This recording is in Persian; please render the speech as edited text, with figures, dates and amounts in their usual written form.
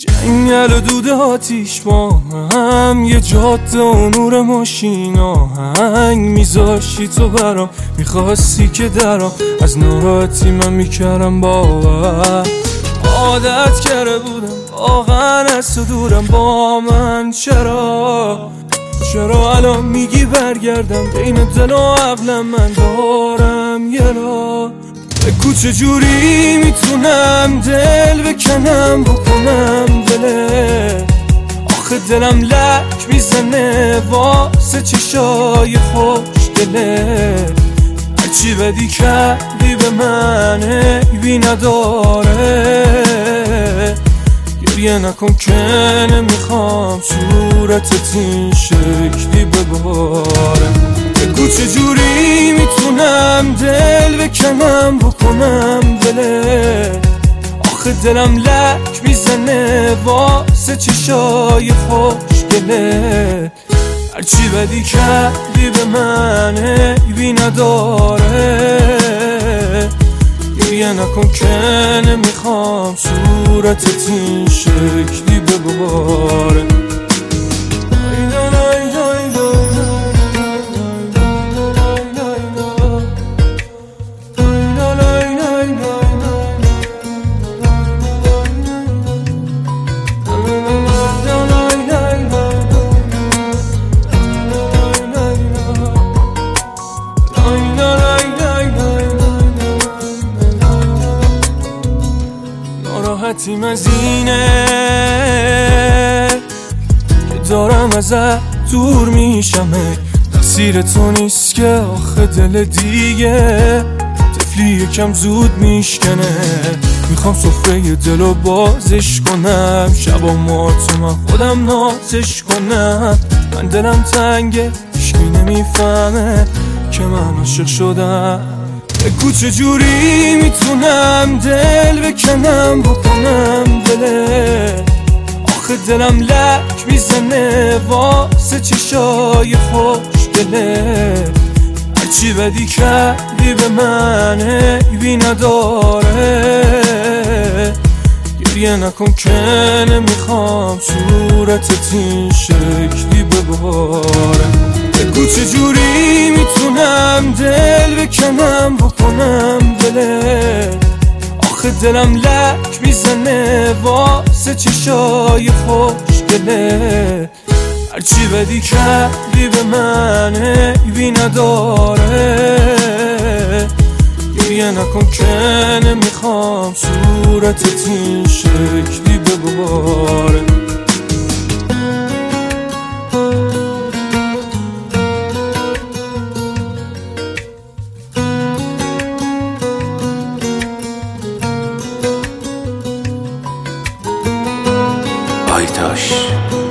جنگل و دود آتیش با هم، یه جاده و نور ماشین آهنگ میذاشتی تو برام، میخواستی که درام از ناراحتی من میکردم باور. عادت کرده بودم واقعا از تو دورم، با من چرا الان میگی برگردم؟ بین دل و عقلم من دارم یه راه. بگو چجوری میتونم دل بکنم بکنم دله، آخه دلم لک میزنه واسه چشای خوش دله. هرچی بدی کردی به من عیبی نداره، گریه نکن که نمیخوام صورتت این شکلی بباره. بگو چجوری میتونم دل بکنم بکنم دله، آخه دلم لک میزنه واسه چشای خوش دله. هرچی بدی کردی به من عیبی نداره، گریه نکن که نمیخوام صورتت این شکلی بباره. ناراحتیم از اینه که دارم ازت دور میشم، تقصیر تو نیست که آخه دل دیگه طفلی یکم زود میشکنه. میخوام سفره دلو بازش کنم، شب و ماتو من خودم نازش کنم. من دلم تنگه هیچکی نمیفهمه که من عاشق شدم. بگو چجوری میتونم دل بکنم بکنم دله، آخه دلم لک میزنه واسه چشای خوش دله. هرچی بدی کردی به من عیبی نداره، گریه نکن که نمیخوام صورتت این شکلی بباره. بگو چجوری میتونم دل بکنم بکنم دله، آخه دلم لک میزنه واسه چشای خوش دله. هرچی بدی کردی به من عیبی نداره، گریه نکن که نمیخوام صورتت این شکلی بباره. آیتاش